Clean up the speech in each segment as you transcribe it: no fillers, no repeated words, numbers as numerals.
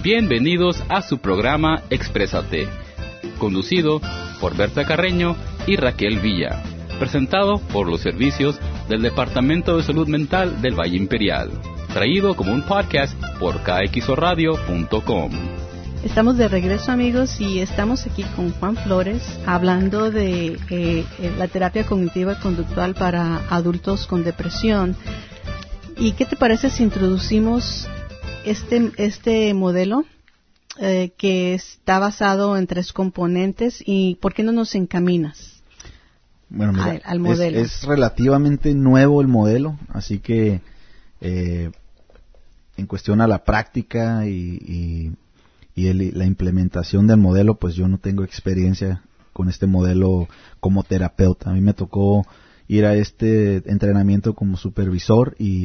Bienvenidos a su programa Exprésate, conducido por Berta Carreño y Raquel Villa, presentado por los servicios del Departamento de Salud Mental del Valle Imperial, traído como un podcast por kxoradio.com. Estamos de regreso, amigos, y estamos aquí con Juan Flores hablando de la terapia cognitiva conductual para adultos con depresión. ¿Y qué te parece si introducimos este modelo que está basado en 3 componentes? ¿Y por qué no nos encaminas al modelo? Es relativamente nuevo el modelo, así que en cuestión a la práctica y la implementación del modelo, pues yo no tengo experiencia con este modelo como terapeuta. A mí me tocó ir a este entrenamiento como supervisor y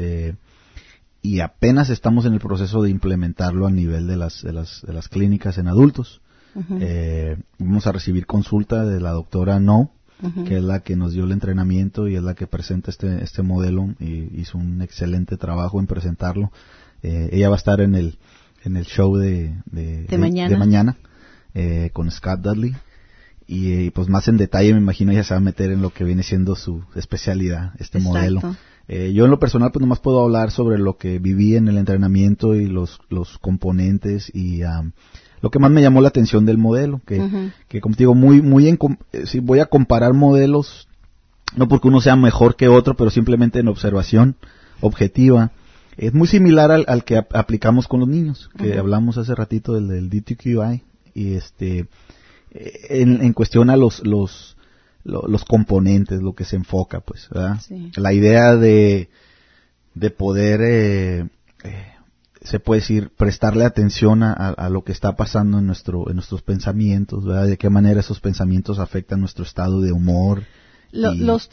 apenas estamos en el proceso de implementarlo a nivel de las clínicas en adultos. Uh-huh. Vamos a recibir consulta de la doctora No, uh-huh, que es la que nos dio el entrenamiento y es la que presenta este modelo, y hizo un excelente trabajo en presentarlo. Ella va a estar en el show de mañana con Scott Dudley, y pues más en detalle me imagino ella se va a meter en lo que viene siendo su especialidad, este Exacto. modelo. Yo en lo personal pues nomás puedo hablar sobre lo que viví en el entrenamiento y los componentes y lo que más me llamó la atención del modelo, uh-huh, que como te digo, si voy a comparar modelos, no porque uno sea mejor que otro, pero simplemente en observación objetiva, es muy similar al que aplicamos con los niños, que uh-huh, hablamos hace ratito del DTQI, y en cuestión a los componentes, lo que se enfoca, pues, ¿verdad? Sí. La idea de poder, se puede decir, prestarle atención a lo que está pasando en nuestros pensamientos, ¿verdad? De qué manera esos pensamientos afectan nuestro estado de humor. Los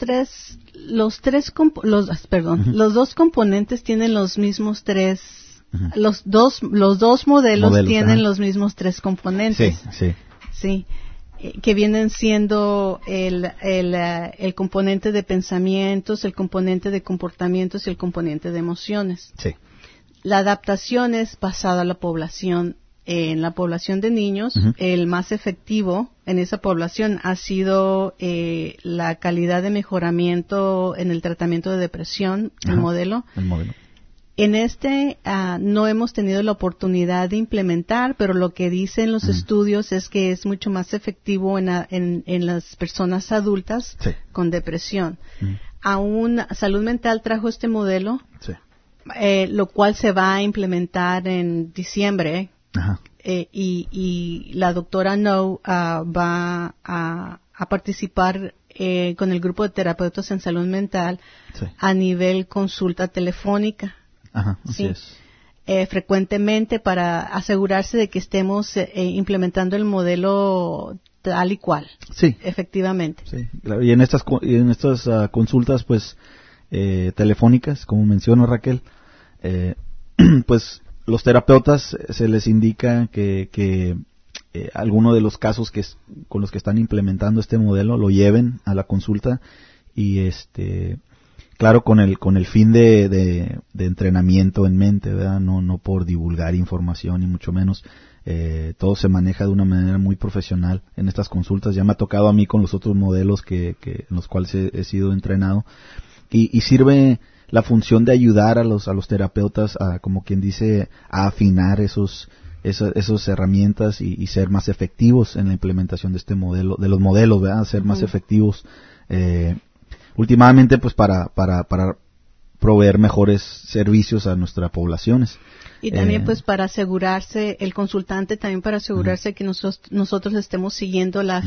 dos componentes tienen los mismos 3, uh-huh, los dos modelos tienen uh-huh, los mismos 3 componentes. Sí. Que vienen siendo el componente de pensamientos, el componente de comportamientos y el componente de emociones. Sí. La adaptación es basada a la población. En la población de niños, uh-huh, el más efectivo en esa población ha sido la calidad de mejoramiento en el tratamiento de depresión, uh-huh, el modelo. En no hemos tenido la oportunidad de implementar, pero lo que dicen los uh-huh, estudios es que es mucho más efectivo en las personas adultas, sí, con depresión. Uh-huh. Aún Salud Mental trajo este modelo, sí, lo cual se va a implementar en diciembre. Ajá. Y la doctora No va a participar con el grupo de terapeutas en salud mental, sí, a nivel consulta telefónica. Ajá, así ¿sí? es. Frecuentemente para asegurarse de que estemos implementando el modelo tal y cual. Sí. Efectivamente. Sí. Y en estas consultas, pues, telefónicas, como mencionó Raquel, pues, los terapeutas se les indica que alguno de los casos con los que están implementando este modelo lo lleven a la consulta y claro, con el fin de entrenamiento en mente, ¿verdad? No por divulgar información y mucho menos. Todo se maneja de una manera muy profesional en estas consultas. Ya me ha tocado a mí con los otros modelos en los cuales he sido entrenado, y sirve la función de ayudar a los terapeutas a, como quien dice, a afinar esas herramientas y ser más efectivos en la implementación de este modelo, de los modelos, ¿verdad? Ser más efectivos, últimamente, pues para proveer mejores servicios a nuestras poblaciones. Y también pues para asegurarse, el consultante también para asegurarse que nosotros estemos siguiendo la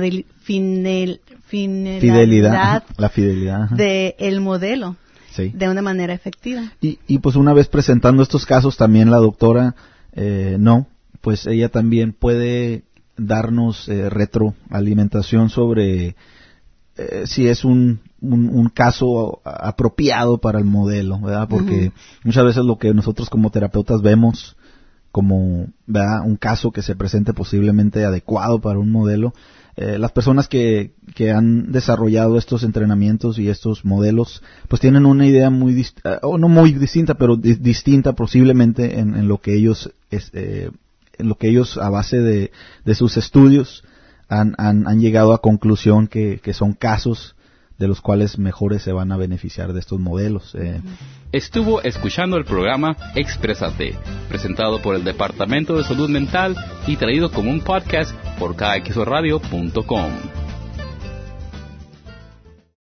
fidelidad del modelo. Sí. De una manera efectiva. Y pues una vez presentando estos casos, también la doctora No, pues ella también puede darnos retroalimentación sobre si es un caso apropiado para el modelo, ¿verdad? Porque uh-huh, muchas veces lo que nosotros como terapeutas vemos como, ¿verdad?, un caso que se presente posiblemente adecuado para un modelo, las personas que han desarrollado estos entrenamientos y estos modelos, pues tienen una idea muy no muy distinta, pero distinta posiblemente en lo que ellos en lo que ellos, a base de sus estudios, han llegado a conclusión que son casos de los cuales mejores se van a beneficiar de estos modelos. Estuvo escuchando el programa Exprésate, presentado por el Departamento de Salud Mental y traído como un podcast por kxradio.com.